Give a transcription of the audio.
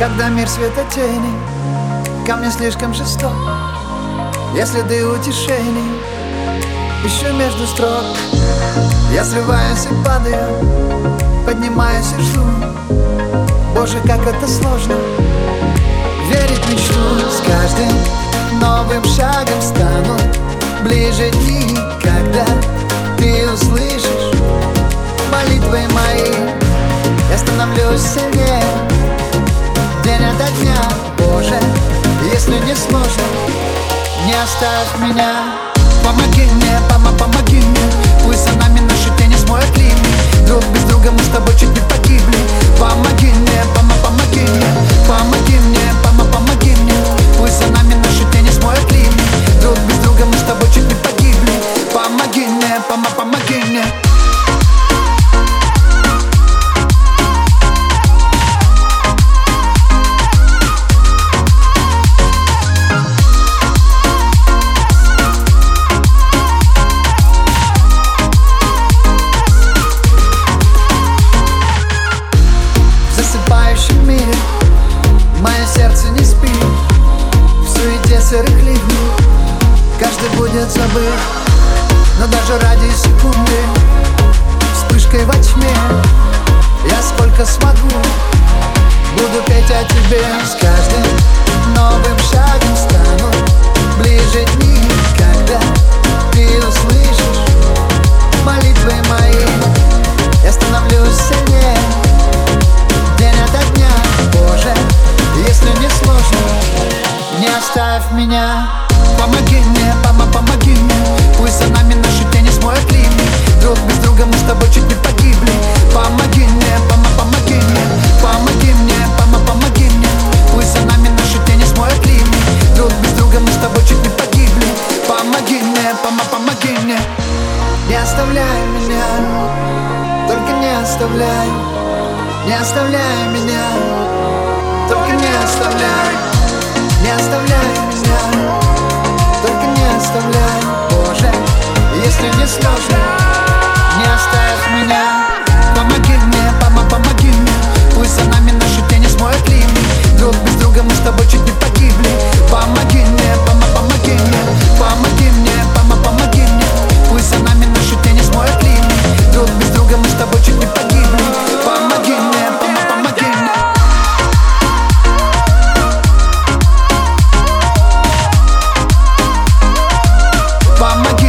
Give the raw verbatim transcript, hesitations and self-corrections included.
Когда мир светотени ко мне слишком жесток, я следы утешений ищу между строк. Я срываюсь и падаю, поднимаюсь и жду. Боже, как это сложно верить в мечту. С каждым новым шагом стану ближе дни, когда ты услышишь молитвы мои. Я становлюсь сильнее день ото дня. Боже, если не сложно, не оставь меня. Помоги мне, мама, помоги мне. Пусть за нами наши тени смоют ливни. Друг без друга мы с тобой чуть не погибли. Помоги мне, мама, помоги мне. Помоги мне, мама, помоги мне. Пусть за нами наши тени смоют ливни. Друг без друга мы с тобой чуть не погибли. Помоги мне, мама, помоги мне. Мое сердце не спит в суете сырых ливней. Каждый будет забыт, но даже ради секунды вспышкой во тьме я сколько смогу буду петь о тебе. С каждым новым шагом стану ближе дни, когда ты услышишь молитвы мои. Я становлюсь сильнее день ото дня. Боже, если не сложно, не оставь меня. Помоги мне, мама, помоги мне. Пусть за нами наши тени смоют ливни. Друг без друга мы с тобой чуть не погибли. Помоги мне, мама, помоги мне. Помоги мне, мама, помоги мне. Пусть за нами наши тени смоют ливни. Друг без друга мы с тобой чуть не погибли. Помоги мне, мама, помоги мне. Не оставляй меня, только не оставляй. Не оставляй меня, только не оставляй. Не оставляй меня, только не оставляй. Боже, если не сложно, не оставь меня. Помоги мне, мама, помоги мне. Пусть за нами наши тени смоют ливни. Друг без друга мы с тобой чуть не погибли. Помоги мне, мама, помоги мне. Помоги мне, мама, помоги мне. Пусть за нами наши тени смоют ливни. Друг без друга мы с тобой чуть не погибли. Помоги мне, мама, помоги мне. Помоги